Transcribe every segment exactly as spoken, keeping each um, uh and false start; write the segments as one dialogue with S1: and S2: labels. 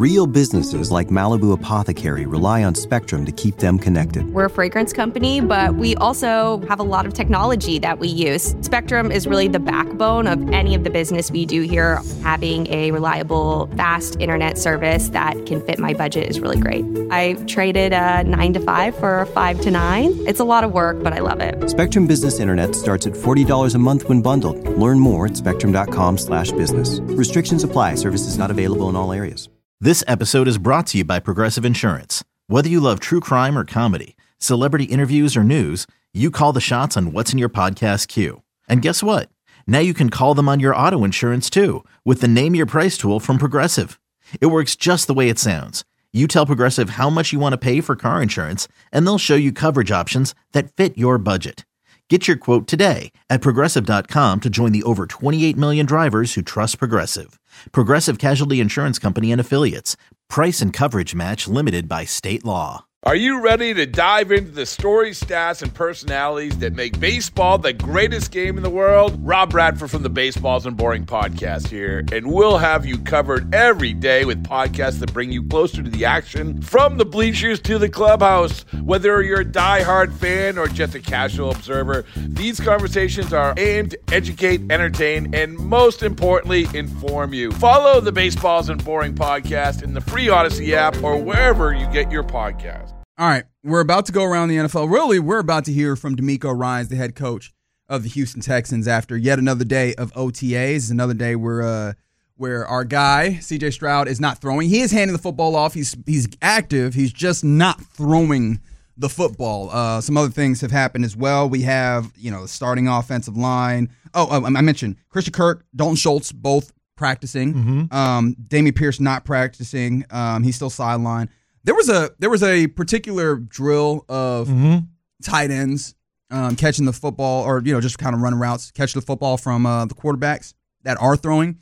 S1: Real businesses like Malibu Apothecary rely on Spectrum to keep them connected.
S2: We're a fragrance company, but we also have a lot of technology that we use. Spectrum is really the backbone of any of the business we do here. Having a reliable, fast internet service that can fit my budget is really great. I traded a nine to five for a five to nine. It's a lot of work, but I love it.
S1: Spectrum Business Internet starts at forty dollars a month when bundled. Learn more at spectrum.com slash business. Restrictions apply. Services not available in all areas.
S3: This episode is brought to you by Progressive Insurance. Whether you love true crime or comedy, celebrity interviews or news, you call the shots on what's in your podcast queue. And guess what? Now you can call them on your auto insurance too with the Name Your Price tool from Progressive. It works just the way it sounds. You tell Progressive how much you want to pay for car insurance, and they'll show you coverage options that fit your budget. Get your quote today at Progressive dot com to join the over twenty-eight million drivers who trust Progressive. Progressive Casualty Insurance Company and Affiliates. Price and coverage match limited by state law.
S4: Are you ready to dive into the stories, stats, and personalities that make baseball the greatest game in the world? Rob Bradford from the Baseballs and Boring podcast here, and we'll have you covered every day with podcasts that bring you closer to the action from the bleachers to the clubhouse. Whether you're a diehard fan or just a casual observer, these conversations are aimed to educate, entertain, and most importantly, inform you. Follow the Baseballs and Boring podcast in the free Odyssey app or wherever you get your podcast.
S5: All right, we're about to go around the N F L. Really, we're about to hear from D'Amico Ryans, the head coach of the Houston Texans, after yet another day of O T As. Another day where uh, where our guy, C J Stroud, is not throwing. He is handing the football off. He's he's active. He's just not throwing the football. Uh, some other things have happened as well. We have, you know, the starting offensive line. Oh, I mentioned Christian Kirk, Dalton Schultz, both practicing. Mm-hmm. Um, Dameon Pierce not practicing. Um, he's still sidelined. There was a there was a particular drill of mm-hmm. tight ends um, catching the football, or you know, just kind of running routes, catch the football from uh, the quarterbacks that are throwing.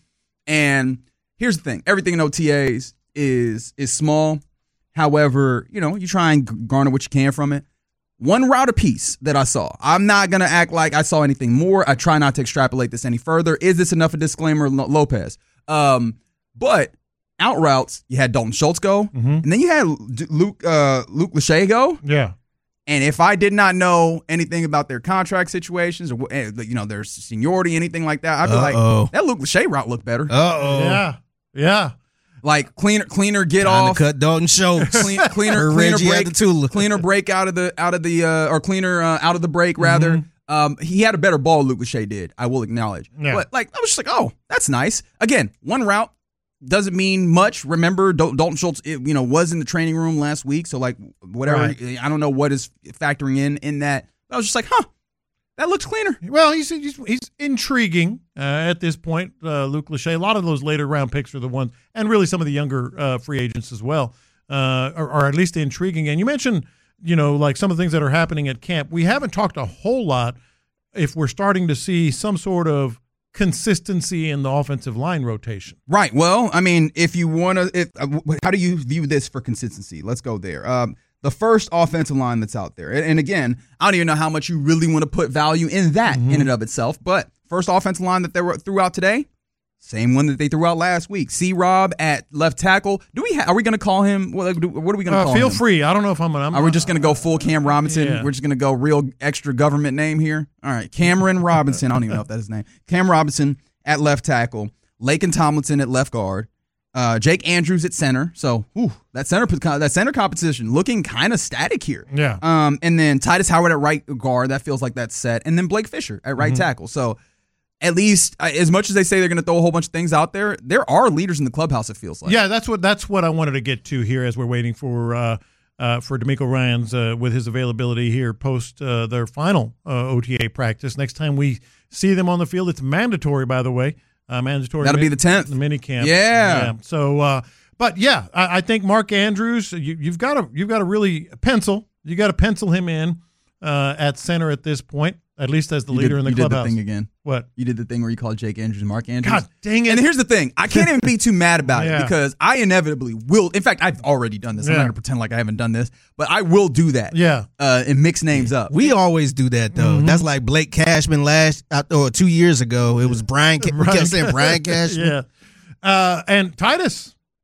S5: And here's the thing: everything in O T As is is small. However, you know, you try and garner what you can from it. One route apiece that I saw. I'm not gonna act like I saw anything more. I try not to extrapolate this any further. Is this enough a disclaimer, Lopez? Um, but. Out routes, you had Dalton Schultz go, mm-hmm. and then you had Luke uh, Luke Lachey go.
S6: Yeah.
S5: And if I did not know anything about their contract situations or you know their seniority, anything like that, I'd be Uh-oh. like, that Luke Lachey route looked better.
S6: Uh-oh. Yeah. Yeah.
S5: Like cleaner, cleaner get
S7: Trying
S5: off.
S7: To cut Dalton Schultz.
S5: Clean, cleaner, cleaner break. Cleaner break out of the out of the uh, or cleaner uh, out of the break rather. Mm-hmm. Um, he had a better ball. Luke Lachey did. I will acknowledge. Yeah. But like I was just like, oh, that's nice. Again, one route. Doesn't mean much. Remember, Dalton Schultz, you know, was in the training room last week. So, like, whatever. Right. I don't know what is factoring in in that. I was just like, huh, that looks cleaner.
S6: Well, he's he's, he's intriguing uh, at this point. Uh, Luke Lachey. A lot of those later round picks are the ones, and really some of the younger uh, free agents as well, uh, are, are at least intriguing. And you mentioned, you know, like some of the things that are happening at camp. We haven't talked a whole lot. If we're starting to see some sort of consistency in the offensive line rotation.
S5: Right. Well, I mean, if you want to, uh, how do you view this for consistency? Let's go there. Um, the first offensive line that's out there. And, and again, I don't even know how much you really want to put value in that mm-hmm. in and of itself. But first offensive line that they were threw out today, same one that they threw out last week. C-Rob at left tackle. Do we ha- Are we going to call him? What, what are we going to
S6: uh,
S5: call
S6: feel
S5: him?
S6: Feel free. I don't know if I'm going to.
S5: Are we just going to go full Cam Robinson?
S6: Yeah.
S5: We're just going to go real extra government name here? All right. Cameron Robinson. I don't even know if that's his name. Cam Robinson at left tackle. Laken Tomlinson at left guard. Uh, Jake Andrews at center. So whew, that center that center competition looking kind of static here.
S6: Yeah.
S5: Um, and then Titus Howard at right guard. That feels like that's set. And then Blake Fisher at right mm-hmm. tackle. So at least, as much as they say they're going to throw a whole bunch of things out there, there are leaders in the clubhouse, it feels like.
S6: Yeah, that's what that's what I wanted to get to here as we're waiting for uh, uh, for D'Amico Ryans uh, with his availability here post uh, their final uh, O T A practice. Next time we see them on the field, it's mandatory, by the way. Uh, mandatory.
S5: That'll min- be the tenth.
S6: The mini camp.
S5: Yeah.
S6: yeah. So, uh, but yeah, I, I think Mark Andrews, you, you've got to you've got to really pencil. You got to pencil him in uh, at center at this point. At least as the
S5: you
S6: leader
S5: did,
S6: in the
S5: you
S6: clubhouse.
S5: You did the thing again.
S6: What?
S5: You did the thing where you called Jake Andrews and Mark Andrews.
S6: God dang it.
S5: And here's the thing. I can't even be too mad about
S6: yeah.
S5: it because I inevitably will. In fact, I've already done this. Yeah. I'm not going to pretend like I haven't done this, but I will do that.
S6: Yeah.
S5: Uh, and mix names up.
S7: We always do that, though. Mm-hmm. That's like Blake Cashman last, or two years ago. It was Brian. We kept saying Brian Cashman.
S6: Yeah. Uh, and Titus.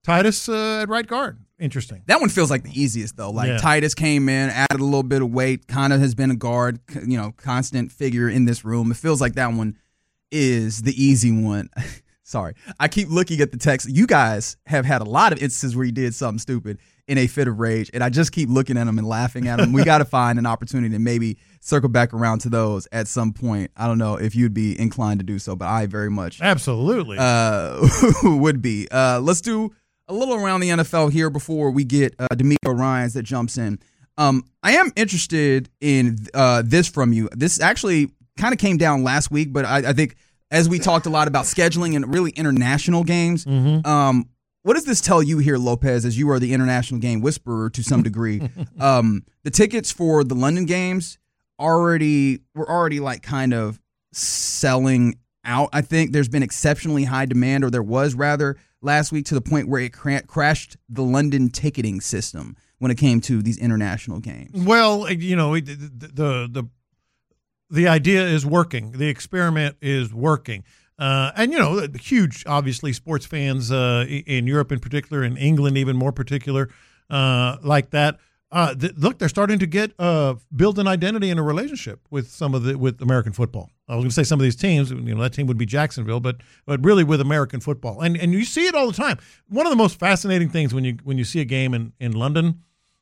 S6: Titus uh, at right guard. Interesting.
S5: That one feels like the easiest, though. Like,
S6: Yeah.
S5: Titus came in, added a little bit of weight, kind of has been a guard, you know, constant figure in this room. It feels like that one is the easy one. Sorry. I keep looking at the text. You guys have had a lot of instances where you did something stupid in a fit of rage, and I just keep looking at them and laughing at them. We got to find an opportunity to maybe circle back around to those at some point. I don't know if you'd be inclined to do so, but I very much
S6: Absolutely.
S5: uh, would be. Uh, let's do a little around the N F L here before we get uh, D'Amico Ryans that jumps in. Um, I am interested in uh, this from you. This actually kind of came down last week, but I, I think as we talked a lot about scheduling and really international games,
S6: Mm-hmm.
S5: um, what does this tell you here, Lopez, as you are the international game whisperer to some degree? um, the tickets for the London games already were already like kind of selling out. I think there's been exceptionally high demand, or there was rather, last week to the point where it cra- crashed the London ticketing system when it came to these international games.
S6: Well, you know, the the the, the idea is working. The experiment is working. Uh, and, you know, huge, obviously, sports fans uh, in Europe in particular, in England even more particular, uh, like that. Uh, th- look, they're starting to get uh, build an identity and a relationship with some of the with American football. I was going to say some of these teams, you know, that team would be Jacksonville, but but really with American football, and and you see it all the time. One of the most fascinating things when you when you see a game in, in London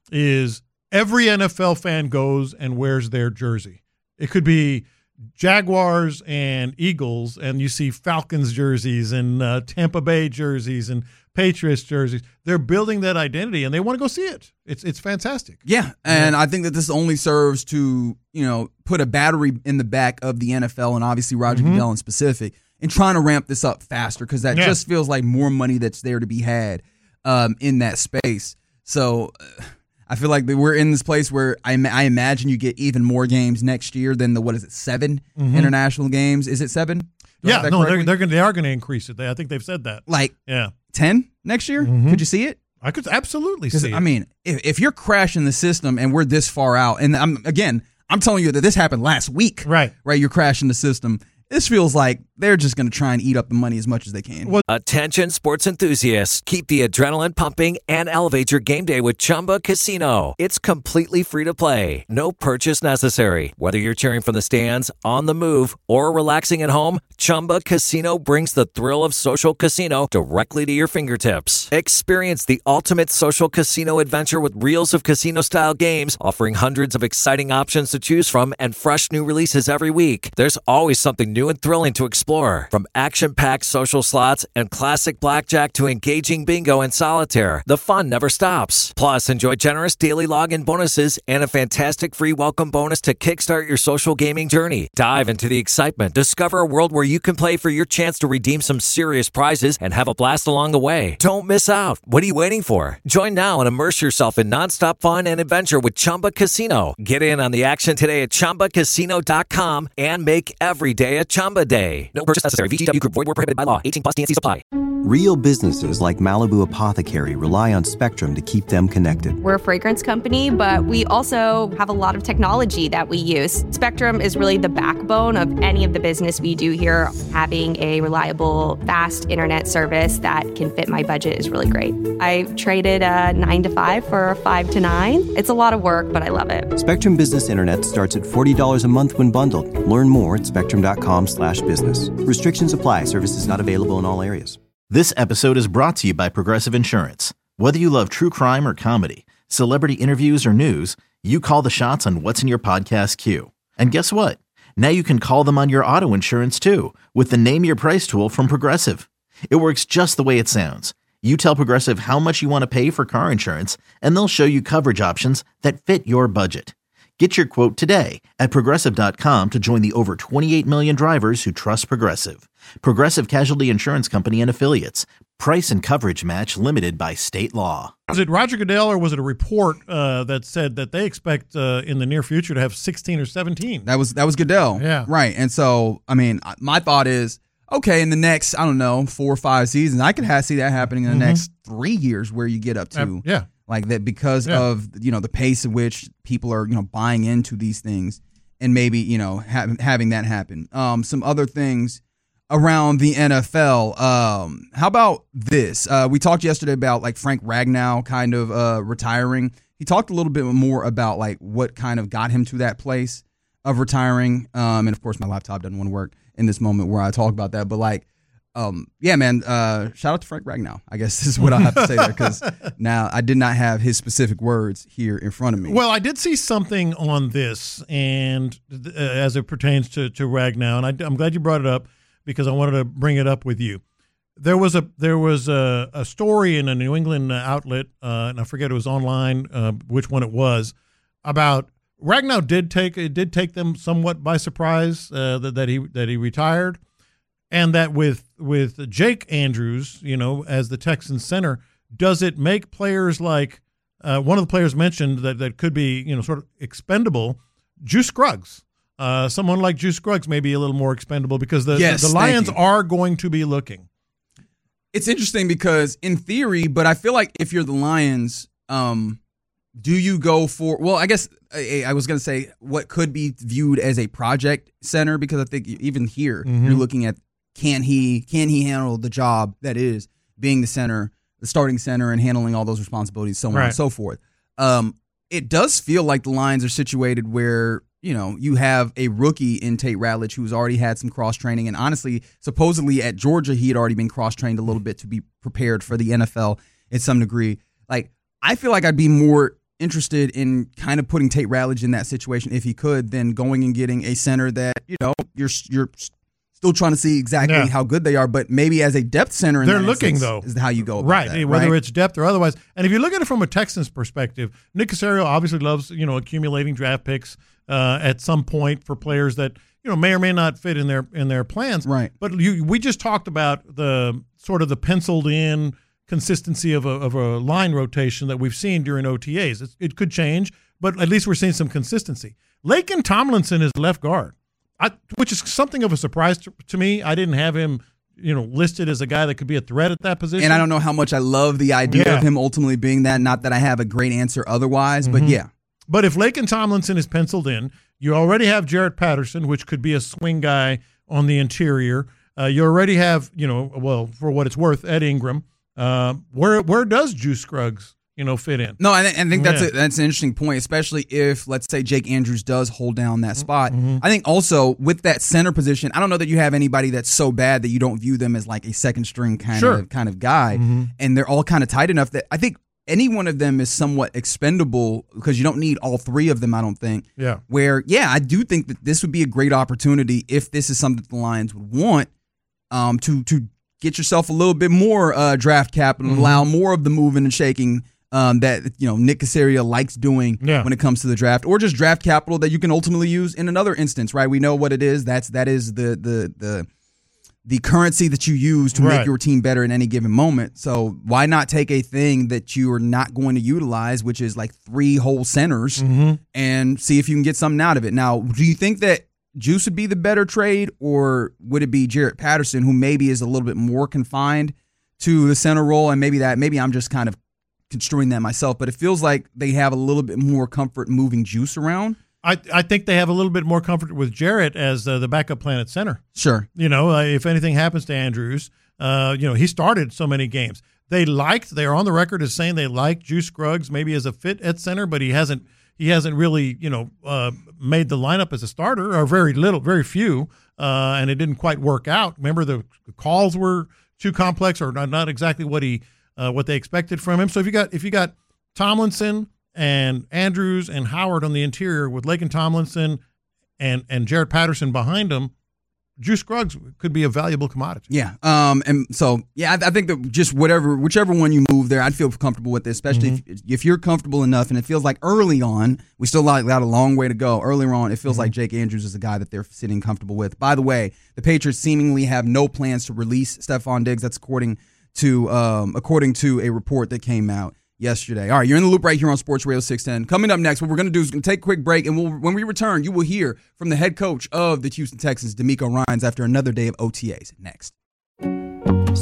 S6: is every N F L fan goes and wears their jersey. It could be Jaguars and Eagles, and you see Falcons jerseys and uh, Tampa Bay jerseys and Patriots jerseys. They're building that identity, and they want to go see it. It's it's fantastic.
S5: Yeah, and I think that this only serves to, you know, put a battery in the back of the N F L and obviously Roger
S6: Mm-hmm.
S5: Goodell in specific in trying to ramp this up faster, because that
S6: Yeah.
S5: just feels like more money that's there to be had um, in that space. So uh, I feel like that we're in this place where I, I imagine you get even more games next year than the, what is it, seven international games? Is it seven? Do I have
S6: Yeah,
S5: that
S6: no, they're
S5: correctly?
S6: they're going they are going to increase it. They, I think they've said that.
S5: Like
S6: Yeah,
S5: ten next year? Could you see it?
S6: I could absolutely
S5: Because
S6: see it.
S5: I mean, if, if you're crashing the system and we're this far out, and I'm again, I'm telling you that this happened last week,
S6: Right.
S5: Right, you're crashing the system. This feels like they're just going to try and eat up the money as much as they can.
S6: Well,
S8: Attention sports enthusiasts, keep the adrenaline pumping and elevate your game day with Chumba Casino. It's completely free to play. No purchase necessary. Whether you're cheering from the stands, on the move, or relaxing at home, Chumba Casino brings the thrill of social casino directly to your fingertips. Experience the ultimate social casino adventure with reels of casino-style games, offering hundreds of exciting options to choose from and fresh new releases every week. There's always something new and thrilling to explore. From action-packed social slots and classic blackjack to engaging bingo and solitaire, the fun never stops. Plus, enjoy generous daily login bonuses and a fantastic free welcome bonus to kickstart your social gaming journey. Dive into the excitement. Discover a world where you can play for your chance to redeem some serious prizes and have a blast along the way. Don't miss out. What are you waiting for? Join now and immerse yourself in nonstop fun and adventure with Chumba Casino. Get in on the action today at chumba casino dot com and make every day a Chumba day. No purchase necessary. V G W Group. Void where prohibited by law. eighteen plus. T N C supply.
S1: Real businesses like Malibu Apothecary rely on Spectrum to keep them connected.
S2: We're a fragrance company, but we also have a lot of technology that we use. Spectrum is really the backbone of any of the business we do here. Having a reliable, fast internet service that can fit my budget is really great. I traded a nine to five for a five to nine. It's a lot of work, but I love it.
S1: Spectrum Business Internet starts at forty dollars a month when bundled. Learn more at spectrum dot com slash business. Restrictions apply. Services not available in all areas.
S3: This episode is brought to you by Progressive Insurance. Whether you love true crime or comedy, celebrity interviews or news, you call the shots on what's in your podcast queue. And guess what? Now you can call them on your auto insurance too with the Name Your Price tool from Progressive. It works just the way it sounds. You tell Progressive how much you want to pay for car insurance, and they'll show you coverage options that fit your budget. Get your quote today at Progressive dot com to join the over twenty-eight million drivers who trust Progressive. Progressive Casualty Insurance Company and Affiliates. Price and coverage match limited by state law.
S6: was it Roger Goodell or was it a report uh, that said that they expect uh, in the near future to have sixteen or seventeen?
S5: That was that was Goodell.
S6: Yeah.
S5: Right. And so, I mean, my thought is, okay, in the next, I don't know, four or five seasons, I could have, see that happening in the
S6: Mhm.
S5: next three years where you get up to.
S6: Uh, yeah.
S5: Like that because
S6: Yeah.
S5: of, you know, the pace at which people are, you know, buying into these things and maybe, you know, ha- having that happen. Um, some other things around the N F L. Um, how about this? Uh, we talked yesterday about like Frank Ragnow kind of uh, retiring. He talked a little bit more about like what kind of got him to that place of retiring. Um, and of course, my laptop doesn't want to work in this moment where I talk about that. But like, um, yeah, man, uh, shout out to Frank Ragnow. I guess is what I have to say there, because now I did not have his specific words here in front of me.
S6: Well, I did see something on this, and uh, as it pertains to to Ragnow, and I, I'm glad you brought it up because I wanted to bring it up with you. There was a there was a, a story in a New England outlet, uh, and I forget it was online, uh, which one it was, about Ragnow did take it did take them somewhat by surprise uh, that, that he that he retired, and that with with Jake Andrews, you know, as the Texans center, does it make players like uh, one of the players mentioned that, that could be, you know, sort of expendable, Juice Scruggs. Uh, someone like Juice Scruggs may be a little more expendable because the
S5: yes,
S6: the, the Lions are going to be looking.
S5: It's interesting because in theory, but I feel like if you're the Lions, um, do you go for, well, I guess I, I was going to say what could be viewed as a project center, because I think even here mm-hmm. you're looking at can he can he handle the job that is being the center, the starting center, and handling all those responsibilities, so on
S6: right.
S5: and so forth. Um, it does feel like the Lions are situated where, you know, you have a rookie in Tate Ratledge who's already had some cross-training. And honestly, supposedly at Georgia, he had already been cross-trained a little bit to be prepared for the N F L in some degree. Like, I feel like I'd be more interested in kind of putting Tate Ratledge in that situation if he could than going and getting a center that, you know, you're you're still trying to see exactly
S6: yeah.
S5: how good they are. But maybe as a depth center in
S6: they're
S5: that
S6: looking,
S5: instance,
S6: though.
S5: is how you go about
S6: right.
S5: that,
S6: Whether
S5: right?
S6: it's depth or otherwise. And if you look at it from a Texans perspective, Nick Caserio obviously loves, you know, accumulating draft picks Uh, at some point for players that, you know, may or may not fit in their in their plans.
S5: Right.
S6: But you, we just talked about the sort of the penciled in consistency of a of a line rotation that we've seen during O T As. It's, it could change, but at least we're seeing some consistency. Laken Tomlinson is left guard, I, which is something of a surprise to, to me. I didn't have him, you know, listed as a guy that could be a threat at that position.
S5: And I don't know how much I love the idea
S6: yeah.
S5: of him ultimately being that. Not that I have a great answer otherwise, mm-hmm. but yeah.
S6: But if Laken Tomlinson is penciled in, you already have Jarrett Patterson, which could be a swing guy on the interior. Uh, you already have, you know, well, for what it's worth, Ed Ingram. Uh, where where does Juice Scruggs, you know, fit in?
S5: No, I, th- I think that's
S6: yeah.
S5: a, that's an interesting point, especially if, let's say, Jake Andrews does hold down that spot. Mm-hmm. I think also with that center position, I don't know that you have anybody that's so bad that you don't view them as like a second string kind
S6: sure.
S5: of kind of guy, mm-hmm. and they're all kind of tight enough that I think any one of them is somewhat expendable because you don't need all three of them, I don't think.
S6: Yeah.
S5: Where, yeah, I do think that this would be a great opportunity if this is something that the Lions would want um, to to get yourself a little bit more uh, draft capital and mm-hmm. allow more of the moving and shaking um, that, you know, Nick Caserio likes doing
S6: yeah.
S5: when it comes to the draft, or just draft capital that you can ultimately use in another instance, right? We know what it is. That's that is the the the the currency that you use to
S6: right.
S5: make your team better in any given moment. So why not take a thing that you are not going to utilize, which is like three whole centers, mm-hmm. and see if you can get something out of it. Now, do you think that Juice would be the better trade, or would it be Jarrett Patterson, who maybe is a little bit more confined to the center role? And maybe that maybe I'm just kind of construing that myself, but it feels like they have a little bit more comfort moving Juice around.
S6: I, I think they have a little bit more comfort with Jarrett as uh, the backup plan at center.
S5: Sure.
S6: You know, uh, if anything happens to Andrews, uh, you know, he started so many games. They liked, they are on the record as saying they like Juice Scruggs maybe as a fit at center, but he hasn't he hasn't really, you know, uh, made the lineup as a starter, or very little, very few, uh, and it didn't quite work out. Remember, the, the calls were too complex, or not, not exactly what he uh, what they expected from him. So if you got if you got Tomlinson and Andrews and Howard on the interior with Laken Tomlinson and and Jarrett Patterson behind them, Juice Scruggs could be a valuable commodity.
S5: Yeah, um, and so yeah, I, I think that just whatever, whichever one you move there, I'd feel comfortable with it. Especially mm-hmm. if if you're comfortable enough, and it feels like early on, we still got a long way to go. Earlier on, it feels mm-hmm. like Jake Andrews is a guy that they're sitting comfortable with. By the way, the Patriots seemingly have no plans to release Stephon Diggs. That's according to um, according to a report that came out yesterday. All right, you're in the loop right here on Sports Radio six ten. Coming up next, what we're going to do is going to take a quick break, and we'll, when we return, you will hear from the head coach of the Houston Texans, DeMeco Ryans, after another day of O T As. Next.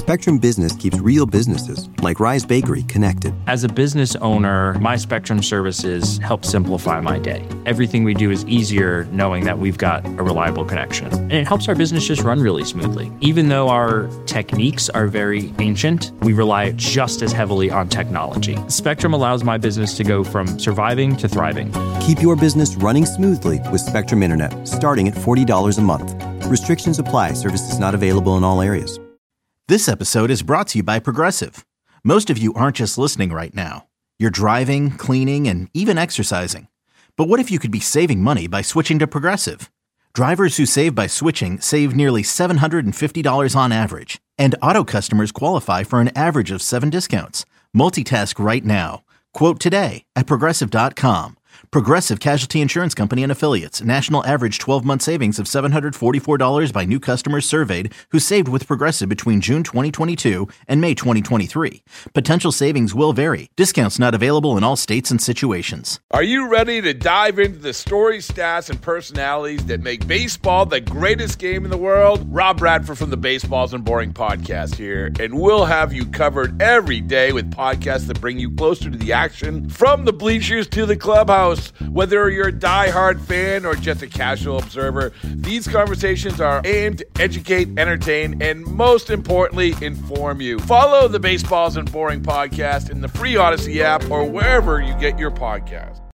S1: Spectrum Business keeps real businesses, like Rise Bakery, connected.
S9: As a business owner, my Spectrum services help simplify my day. Everything we do is easier knowing that we've got a reliable connection. And it helps our business just run really smoothly. Even though our techniques are very ancient, we rely just as heavily on technology. Spectrum allows my business to go from surviving to thriving.
S1: Keep your business running smoothly with Spectrum Internet, starting at forty dollars a month. Restrictions apply. Services not available in all areas.
S3: This episode is brought to you by Progressive. Most of you aren't just listening right now. You're driving, cleaning, and even exercising. But what if you could be saving money by switching to Progressive? Drivers who save by switching save nearly seven hundred fifty dollars on average. And auto customers qualify for an average of seven discounts. Multitask right now. Quote today at Progressive dot com. Progressive Casualty Insurance Company and Affiliates. National average twelve-month savings of seven hundred forty-four dollars by new customers surveyed who saved with Progressive between June twenty twenty-two and May twenty twenty-three. Potential savings will vary. Discounts not available in all states and situations.
S4: Are you ready to dive into the stories, stats, and personalities that make baseball the greatest game in the world? Rob Bradford from the Baseballs and Boring podcast here, and we'll have you covered every day with podcasts that bring you closer to the action from the bleachers to the clubhouse. Whether you're a diehard fan or just a casual observer, these conversations are aimed to educate, entertain, and most importantly, inform you. Follow the Baseballs and Boring podcast in the free Odyssey app or wherever you get your podcast.